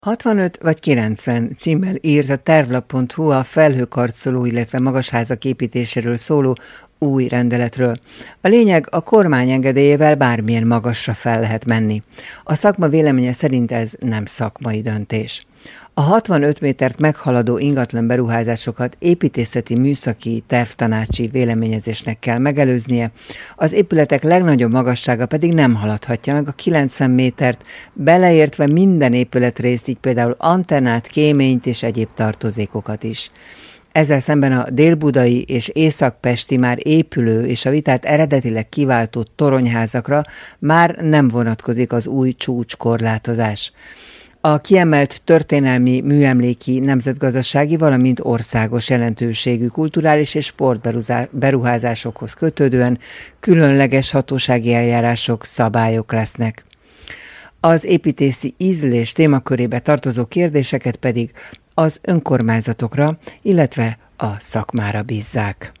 65 vagy 90 címmel írt a tervlap.hu a felhőkarcoló, illetve magasházak építéséről szóló új rendeletről. A lényeg, a kormány engedélyével bármilyen magasra fel lehet menni. A szakma véleménye szerint ez nem szakmai döntés. A 65 métert meghaladó ingatlan beruházásokat építészeti műszaki tervtanácsi véleményezésnek kell megelőznie, az épületek legnagyobb magassága pedig nem haladhatja meg a 90 métert, beleértve minden épületrészt, így például antennát, kéményt és egyéb tartozékokat is. Ezzel szemben a délbudai és északpesti már épülő és a vitát eredetileg kiváltó toronyházakra már nem vonatkozik az új csúcskorlátozás. A kiemelt történelmi, műemléki, nemzetgazdasági, valamint országos jelentőségű kulturális és sportberuházásokhoz kötődően különleges hatósági eljárások, szabályok lesznek. Az építészi ízlés témakörébe tartozó kérdéseket pedig az önkormányzatokra, illetve a szakmára bízzák.